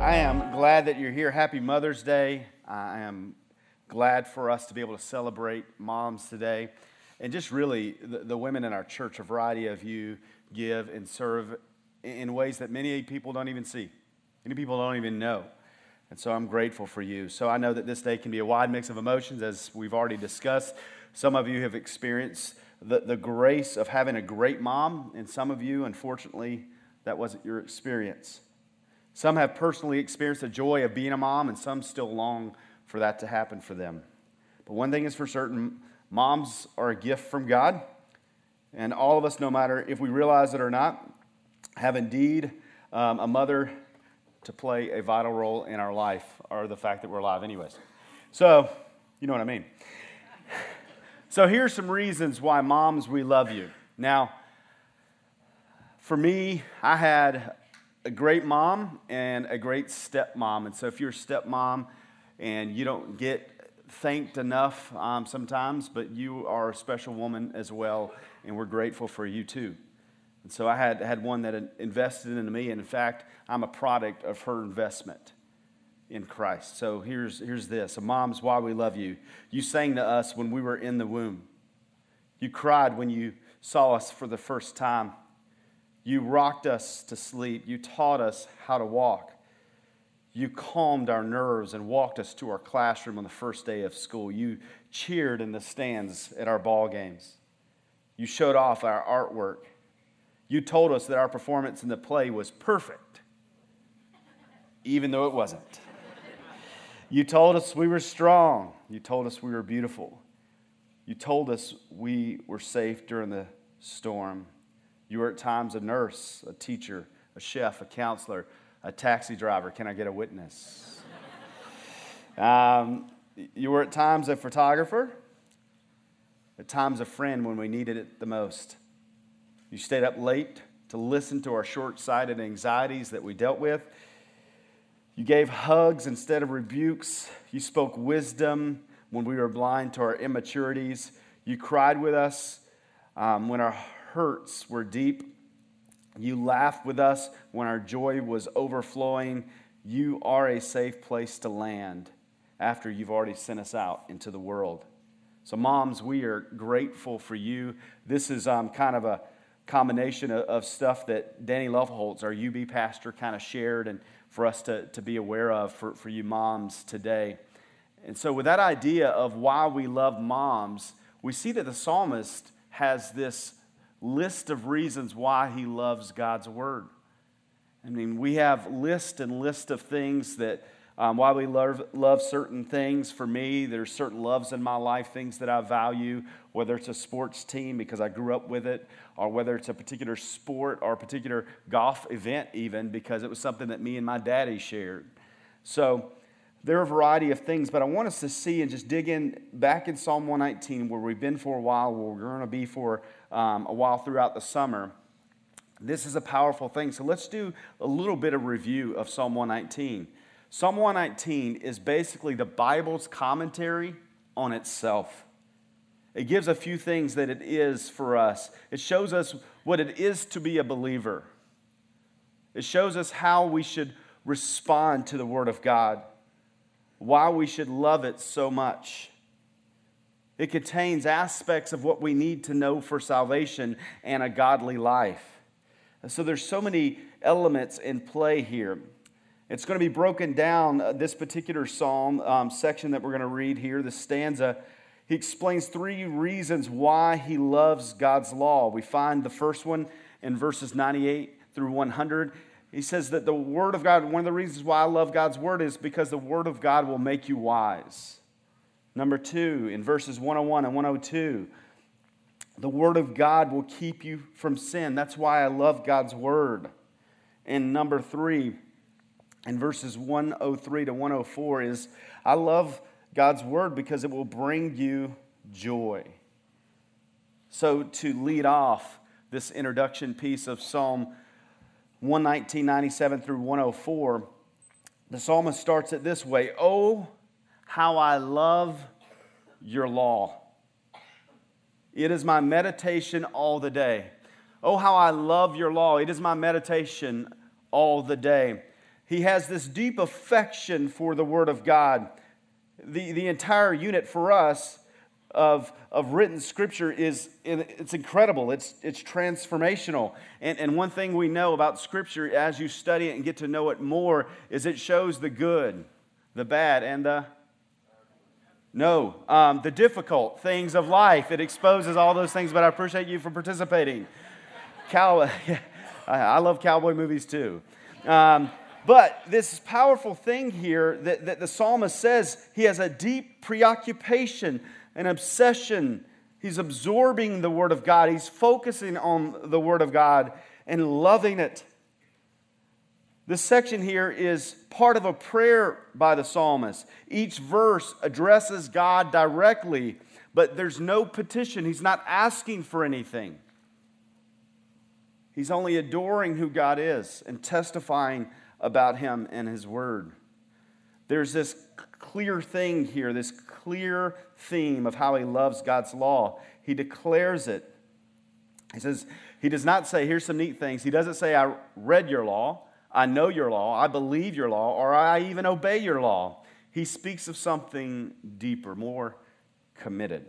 I am glad that you're here. Happy Mother's Day. I am glad for us to be able to celebrate moms today. And just really, the women in our church, a variety of you give and serve in ways that many people don't even see. Many people don't even know. And so I'm grateful for you. So I know that this day can be a wide mix of emotions, as we've already discussed. Some of you have experienced the grace of having a great mom, and some of you, unfortunately, that wasn't your experience. Some have personally experienced the joy of being a mom, and some still long for that to happen for them. But one thing is for certain, moms are a gift from God, and all of us, no matter if we realize it or not, have indeed a mother to play a vital role in our life, or the fact that we're alive anyways. So, you know what I mean. So here's some reasons why moms, we love you. Now, for me, I had a great mom and a great stepmom. And so if you're a stepmom and you don't get thanked enough sometimes, but you are a special woman as well, and we're grateful for you too. And so I had one that invested in me, and in fact, I'm a product of her investment in Christ. So here's this. So moms, why we love you. You sang to us when we were in the womb. You cried when you saw us for the first time. You rocked us to sleep. You taught us how to walk. You calmed our nerves and walked us to our classroom on the first day of school. You cheered in the stands at our ball games. You showed off our artwork. You told us that our performance in the play was perfect, even though it wasn't. You told us we were strong. You told us we were beautiful. You told us we were safe during the storm. You were at times a nurse, a teacher, a chef, a counselor, a taxi driver. Can I get a witness? You were at times a photographer, at times a friend when we needed it the most. You stayed up late to listen to our short-sighted anxieties that we dealt with. You gave hugs instead of rebukes. You spoke wisdom when we were blind to our immaturities. You cried with us when our hurts were deep. You laughed with us when our joy was overflowing. You are a safe place to land after you've already sent us out into the world. So moms, we are grateful for you. This is kind of a combination of stuff that Danny Loveholtz, our UB pastor, kind of shared and for us to be aware of for you moms today. And so with that idea of why we love moms, we see that the psalmist has this list of reasons why he loves God's word. I mean, we have list and list of things that why we love certain things. For me, there's certain loves in my life, things that I value, whether it's a sports team because I grew up with it, or whether it's a particular sport or a particular golf event even because it was something that me and my daddy shared. So there are a variety of things, but I want us to see and just dig in back in Psalm 119 where we've been for a while, where we're going to be for a while throughout the summer. This is a powerful thing. So let's do a little bit of review of Psalm 119. Psalm 119 is basically the Bible's commentary on itself. It gives a few things that it is for us. It shows us what it is to be a believer. It shows us how we should respond to the Word of God, why we should love it so much. It contains aspects of what we need to know for salvation and a godly life. So there's so many elements in play here. It's going to be broken down, this particular psalm section that we're going to read here, this stanza. He explains 3 reasons why he loves God's law. We find the first one in verses 98 through 100. He says that the Word of God, one of the reasons why I love God's Word is because the Word of God will make you wise. Number 2, in verses 101 and 102, the Word of God will keep you from sin. That's why I love God's Word. And number 3, in verses 103 to 104 is, I love God's Word because it will bring you joy. So to lead off this introduction piece of Psalm 119, 97 through 104, the psalmist starts it this way: "Oh, how I love your law. It is my meditation all the day." Oh, how I love your law. It is my meditation all the day. He has this deep affection for the Word of God. The entire unit for us of written Scripture it's incredible. It's transformational. And one thing we know about Scripture as you study it and get to know it more is it shows the good, the bad, and the difficult things of life. It exposes all those things, but I appreciate you for participating. I love cowboy movies too. But this powerful thing here that the psalmist says, he has a deep preoccupation, an obsession. He's absorbing the Word of God. He's focusing on the Word of God and loving it. This section here is part of a prayer by the psalmist. Each verse addresses God directly, but there's no petition. He's not asking for anything. He's only adoring who God is and testifying about Him and His Word. There's this clear thing here, this clear theme of how he loves God's law. He declares it. He says, he does not say, here's some neat things. He doesn't say, I read your law, I know your law, I believe your law, or I even obey your law. He speaks of something deeper, more committed.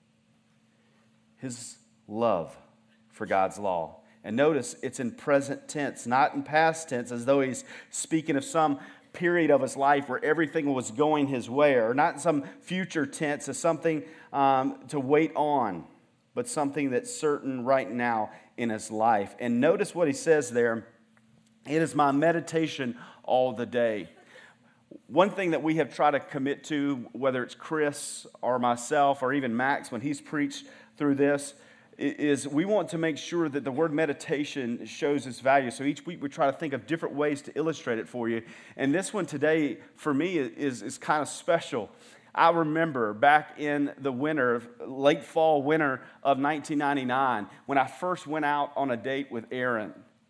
His love for God's law. And notice it's in present tense, not in past tense, as though he's speaking of some period of his life where everything was going his way, or not in some future tense as something to wait on, but something that's certain right now in his life. And notice what he says there. It is my meditation all the day. One thing that we have tried to commit to, whether it's Chris or myself or even Max when he's preached through this, is we want to make sure that the word meditation shows its value. So each week we try to think of different ways to illustrate it for you. And this one today, for me, is kind of special. I remember back in the winter, late fall winter of 1999, when I first went out on a date with Erin.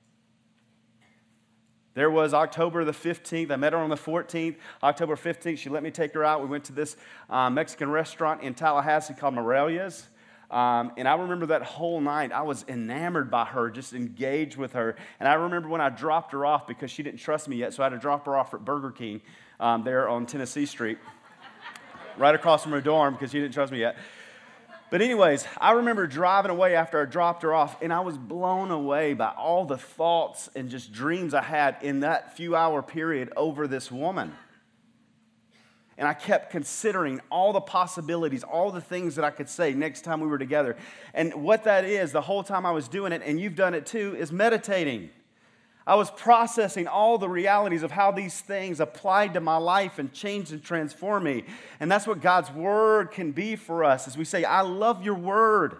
There was October the 15th. I met her on the 14th. October 15th, she let me take her out. We went to this Mexican restaurant in Tallahassee called Morelia's. And I remember that whole night, I was enamored by her, just engaged with her. And I remember when I dropped her off because she didn't trust me yet, so I had to drop her off at Burger King there on Tennessee Street, right across from her dorm because she didn't trust me yet. But anyways, I remember driving away after I dropped her off, and I was blown away by all the thoughts and just dreams I had in that few-hour period over this woman. And I kept considering all the possibilities, all the things that I could say next time we were together. And what that is, the whole time I was doing it, and you've done it too, is meditating. I was processing all the realities of how these things applied to my life and changed and transformed me. And that's what God's Word can be for us, as we say, I love your Word.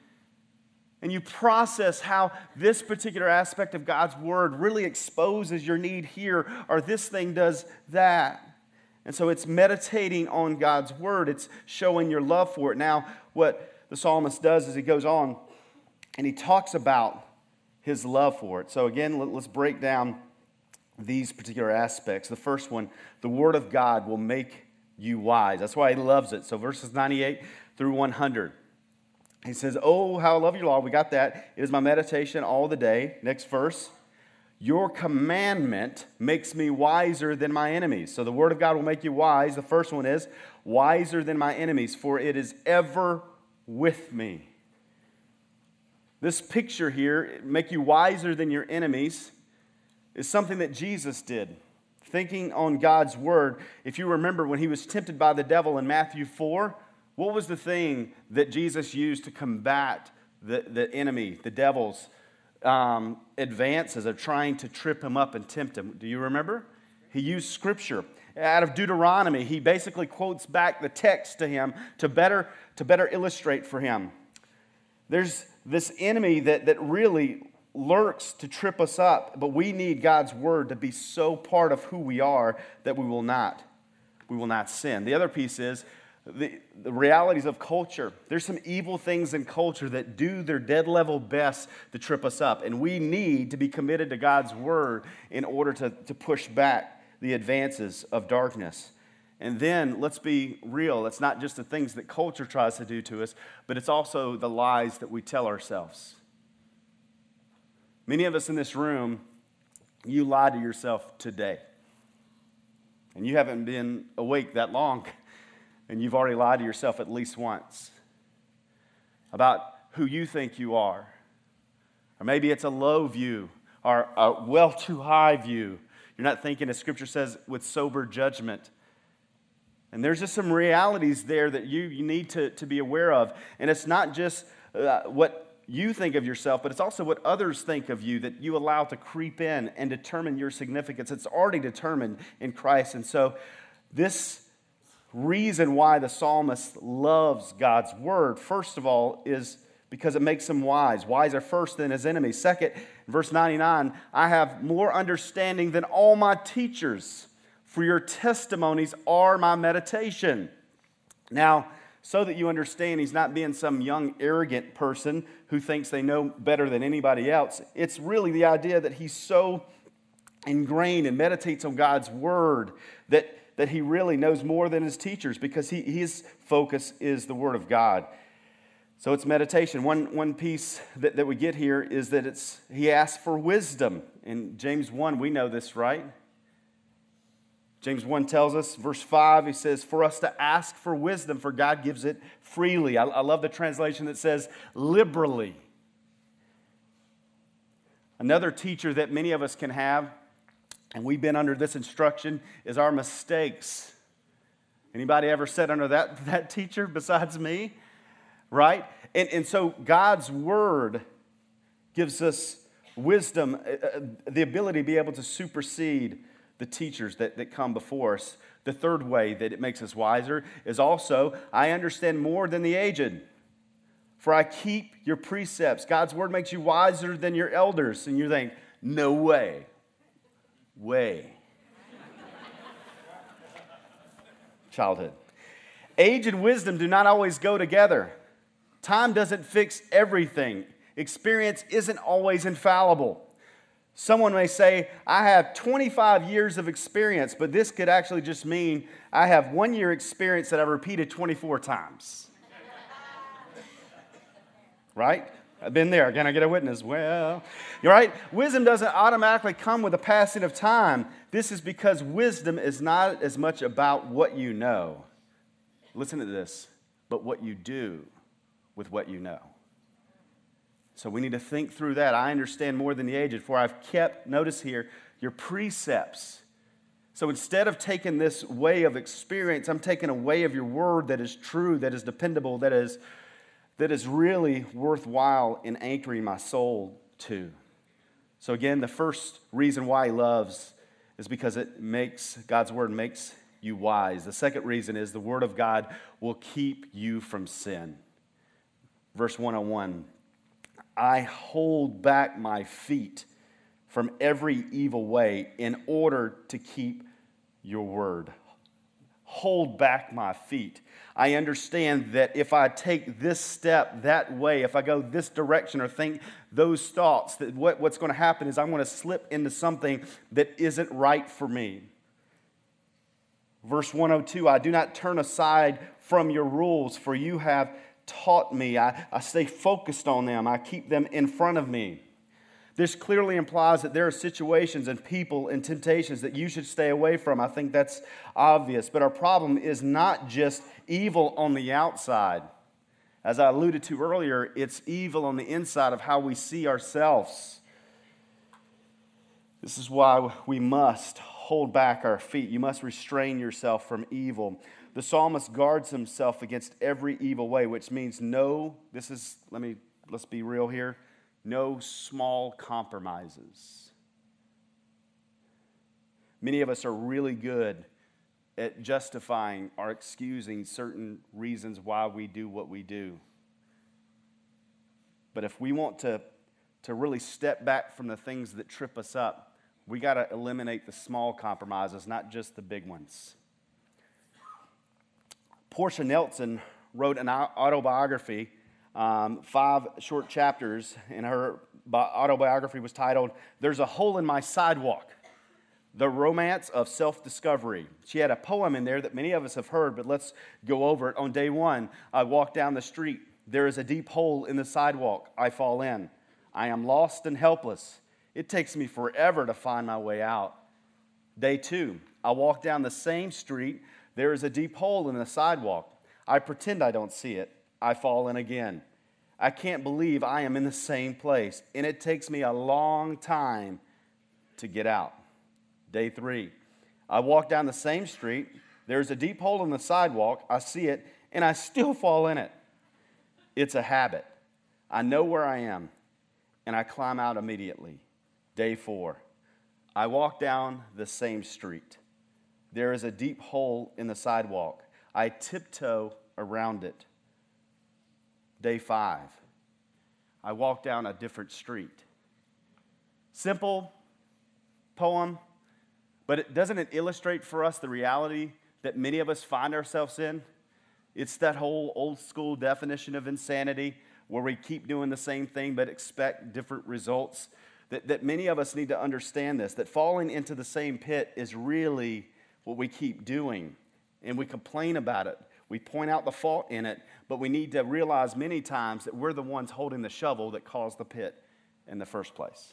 And you process how this particular aspect of God's Word really exposes your need here, or this thing does that. And so it's meditating on God's Word. It's showing your love for it. Now, what the psalmist does is he goes on and he talks about his love for it. So again, let's break down these particular aspects. The first one, the Word of God will make you wise. That's why he loves it. So verses 98 through 100. He says, oh, how I love your law. We got that. It is my meditation all the day. Next verse. Your commandment makes me wiser than my enemies. So the Word of God will make you wise. The first one is, wiser than my enemies, for it is ever with me. This picture here, make you wiser than your enemies, is something that Jesus did. Thinking on God's Word. If you remember when he was tempted by the devil in Matthew 4, what was the thing that Jesus used to combat the enemy, the devil's advances of trying to trip him up and tempt him? Do you remember? He used Scripture. Out of Deuteronomy, he basically quotes back the text to him to better illustrate for him. There's this enemy that really lurks to trip us up, but we need God's Word to be so part of who we are that we will not sin. The other piece is the realities of culture. There's some evil things in culture that do their dead level best to trip us up. And we need to be committed to God's Word in order to push back the advances of darkness. And then, let's be real, it's not just the things that culture tries to do to us, but it's also the lies that we tell ourselves. Many of us in this room, you lie to yourself today. And you haven't been awake that long, and you've already lied to yourself at least once about who you think you are. Or maybe it's a low view or a well too high view. You're not thinking, as Scripture says, with sober judgment. And there's just some realities there that you need to be aware of. And it's not just what you think of yourself, but it's also what others think of you that you allow to creep in and determine your significance. It's already determined in Christ. And so this reason why the psalmist loves God's word, first of all, is because it makes him wise. Wiser first than his enemies. Second, verse 99, I have more understanding than all my teachers, for your testimonies are my meditation. Now, so that you understand, he's not being some young, arrogant person who thinks they know better than anybody else. It's really the idea that he's so ingrained and meditates on God's word that he really knows more than his teachers because his focus is the word of God. So it's meditation. One piece that we get here is that he asks for wisdom. In James 1, we know this, right? James 1 tells us, verse 5, he says, for us to ask for wisdom, for God gives it freely. I love the translation that says liberally. Another teacher that many of us can have, and we've been under this instruction, is our mistakes. Anybody ever sat under that teacher besides me? Right? And so God's word gives us wisdom, the ability to be able to supersede the teachers that come before us. The third way that it makes us wiser is also, I understand more than the aged, for I keep your precepts. God's word makes you wiser than your elders. And you think, no way. Childhood. Age and wisdom do not always go together. Time doesn't fix everything. Experience isn't always infallible. Someone may say, I have 25 years of experience, but this could actually just mean I have 1 year experience that I repeated 24 times. Right? I've been there. Can I get a witness? Well, you're right. Wisdom doesn't automatically come with the passing of time. This is because wisdom is not as much about what you know. Listen to this, but what you do with what you know. So we need to think through that. I understand more than the aged, for I've kept, notice here, your precepts. So instead of taking this way of experience, I'm taking a way of your word that is true, that is dependable, that is really worthwhile in anchoring my soul to. So again, the first reason why he loves is because God's word makes you wise. The second reason is the word of God will keep you from sin. Verse 101. I hold back my feet from every evil way in order to keep your word. Hold back my feet. I understand that if I take this step that way, if I go this direction or think those thoughts, that what's going to happen is I'm going to slip into something that isn't right for me. Verse 102, I do not turn aside from your rules, for you have taught me. I stay focused on them. I keep them in front of me. This clearly implies that there are situations and people and temptations that you should stay away from. I think that's obvious. But our problem is not just evil on the outside. As I alluded to earlier, it's evil on the inside of how we see ourselves. This is why we must hold back our feet. You must restrain yourself from evil. The psalmist guards himself against every evil way, which means let's be real here, no small compromises. Many of us are really good at justifying or excusing certain reasons why we do what we do. But if we want to really step back from the things that trip us up, we got to eliminate the small compromises, not just the big ones. Portia Nelson wrote an autobiography, 5 short chapters, and her autobiography was titled, There's a Hole in My Sidewalk, The Romance of Self-Discovery. She had a poem in there that many of us have heard, but let's go over it. On day 1, I walk down the street. There is a deep hole in the sidewalk. I fall in. I am lost and helpless. It takes me forever to find my way out. Day 2, I walk down the same street. There is a deep hole in the sidewalk. I pretend I don't see it. I fall in again. I can't believe I am in the same place, and it takes me a long time to get out. Day 3, I walk down the same street. There's a deep hole in the sidewalk. I see it, and I still fall in it. It's a habit. I know where I am, and I climb out immediately. Day 4, I walk down the same street. There is a deep hole in the sidewalk. I tiptoe around it. Day 5, I walk down a different street. Simple poem, but doesn't it illustrate for us the reality that many of us find ourselves in? It's that whole old school definition of insanity where we keep doing the same thing but expect different results. That many of us need to understand this, that falling into the same pit is really what we keep doing. And we complain about it. We point out the fault in it, but we need to realize many times that we're the ones holding the shovel that caused the pit in the first place.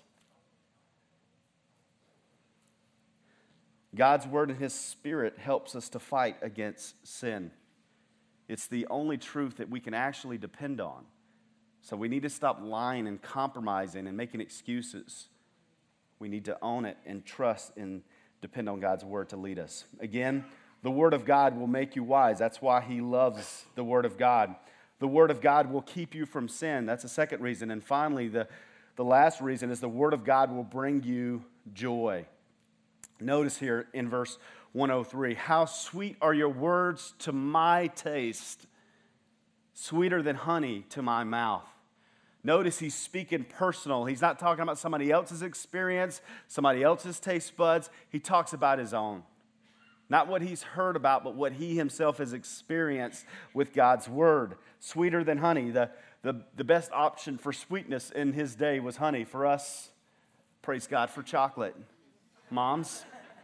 God's word and his spirit helps us to fight against sin. It's the only truth that we can actually depend on. So we need to stop lying and compromising and making excuses. We need to own it and trust and depend on God's word to lead us. Again, the word of God will make you wise. That's why he loves the word of God. The word of God will keep you from sin. That's the second reason. And finally, the last reason is the word of God will bring you joy. Notice here in verse 103, how sweet are your words to my taste, sweeter than honey to my mouth. Notice he's speaking personal. He's not talking about somebody else's experience, somebody else's taste buds. He talks about his own. Not what he's heard about, but what he himself has experienced with God's word. Sweeter than honey. The best option for sweetness in his day was honey. For us, praise God for chocolate. Moms?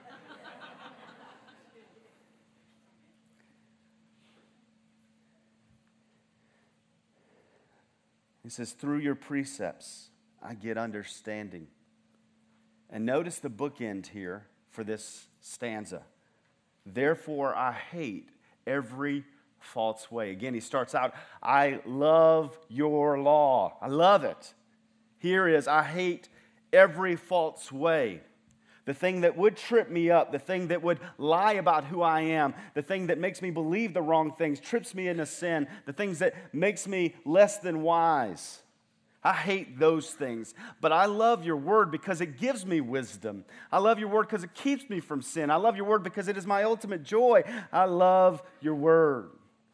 He says, through your precepts, I get understanding. And notice the bookend here for this stanza. Therefore, I hate every false way. Again, he starts out, I love your law. I love it. Here is, I hate every false way. The thing that would trip me up, the thing that would lie about who I am, the thing that makes me believe the wrong things, trips me into sin, the things that makes me less than wise. I hate those things, but I love your word because it gives me wisdom. I love your word because it keeps me from sin. I love your word because it is my ultimate joy. I love your word.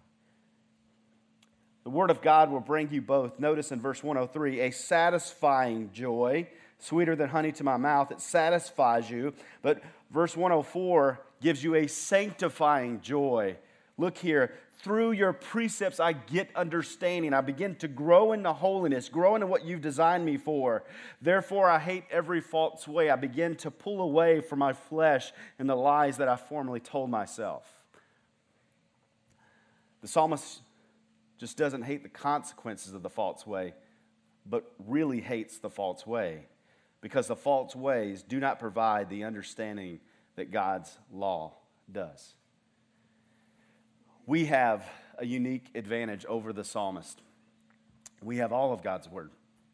The word of God will bring you both. Notice in verse 103, a satisfying joy, sweeter than honey to my mouth. It satisfies you. But verse 104 gives you a sanctifying joy. Look here. Through your precepts, I get understanding. I begin to grow into holiness, grow into what you've designed me for. Therefore, I hate every false way. I begin to pull away from my flesh and the lies that I formerly told myself. The psalmist just doesn't hate the consequences of the false way, but really hates the false way, because the false ways do not provide the understanding that God's law does. We have a unique advantage over the psalmist. We have all of God's word.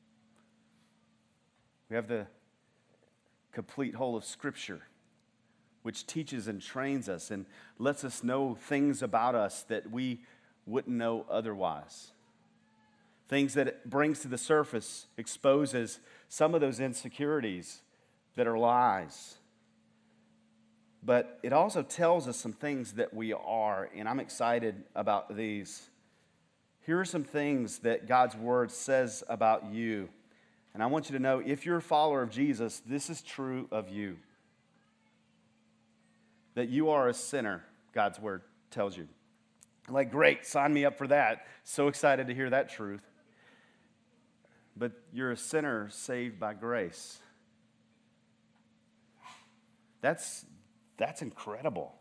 We have the complete whole of Scripture, which teaches and trains us and lets us know things about us that we wouldn't know otherwise. Things that it brings to the surface, exposes some of those insecurities that are lies. But it also tells us some things that we are, and I'm excited about these. Here are some things that God's word says about you. And I want you to know, if you're a follower of Jesus, this is true of you. That you are a sinner, God's word tells you. Like, great, sign me up for that. So excited to hear that truth. But you're a sinner saved by grace. That's incredible.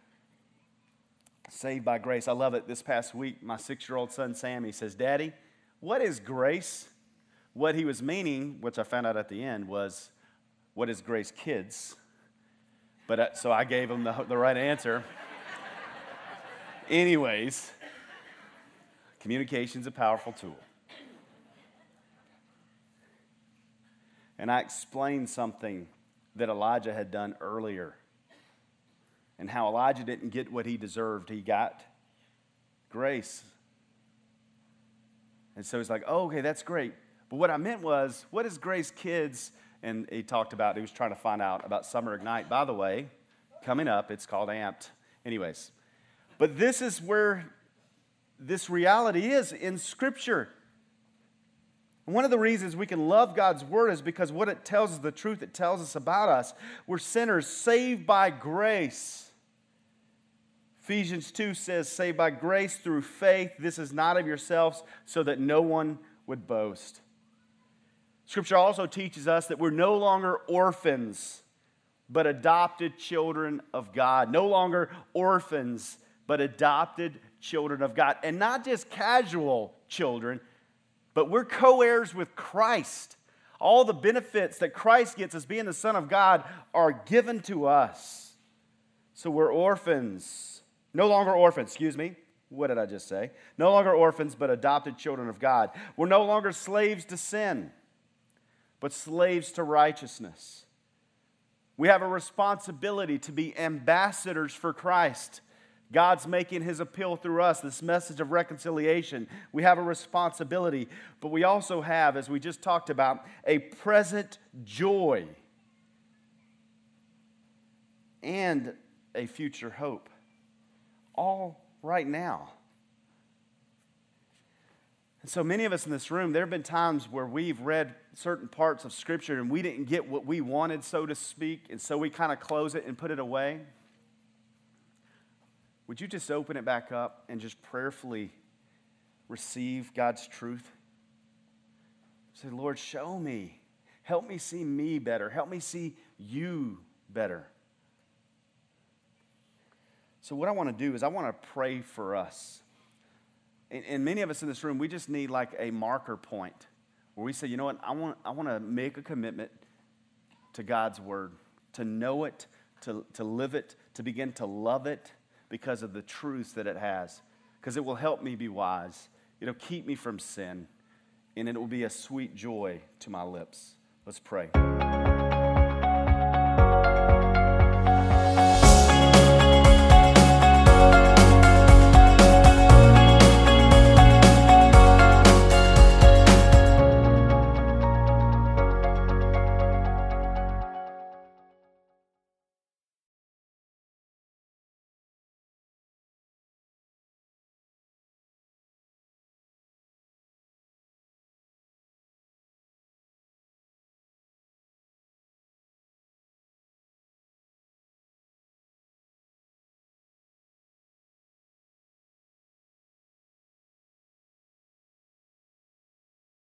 Saved by grace. I love it. This past week, my 6-year-old son, Sammy, says, Daddy, what is grace? What he was meaning, which I found out at the end, was, what is grace, kids? But so I gave him the right answer. Anyways, communication's a powerful tool. And I explained something that Elijah had done earlier and how Elijah didn't get what he deserved. He got grace. And so he's like, oh, okay, that's great. But what I meant was, what is Grace Kids? And he talked about, he was trying to find out about Summer Ignite. By the way, coming up, it's called Amped. Anyways, but this is where this reality is in Scripture. And one of the reasons we can love God's Word is because what it tells us, the truth it tells us about us, we're sinners saved by grace. Ephesians 2 says, saved by grace through faith. This is not of yourselves, so that no one would boast. Scripture also teaches us that we're no longer orphans, but adopted children of God. No longer orphans, but adopted children of God. And not just casual children, but we're co-heirs with Christ. All the benefits that Christ gets as being the Son of God are given to us. So we're orphans. No longer orphans, excuse me. What did I just say? No longer orphans, but adopted children of God. We're no longer slaves to sin, but slaves to righteousness. We have a responsibility to be ambassadors for Christ. God's making his appeal through us, this message of reconciliation. We have a responsibility, but we also have, as we just talked about, a present joy and a future hope. All right now. And so many of us in this room, there have been times where we've read certain parts of Scripture and we didn't get what we wanted, so to speak, and so we kind of close it and put it away. Would you just open it back up and just prayerfully receive God's truth? Say, Lord, show me. Help me see me better. Help me see you better. So what I want to do is I want to pray for us. And many of us in this room, we just need like a marker point where we say, you know what, I want to make a commitment to God's Word, to know it, to live it, to begin to love it because of the truths that it has. Because it will help me be wise. It'll keep me from sin. And it will be a sweet joy to my lips. Let's pray.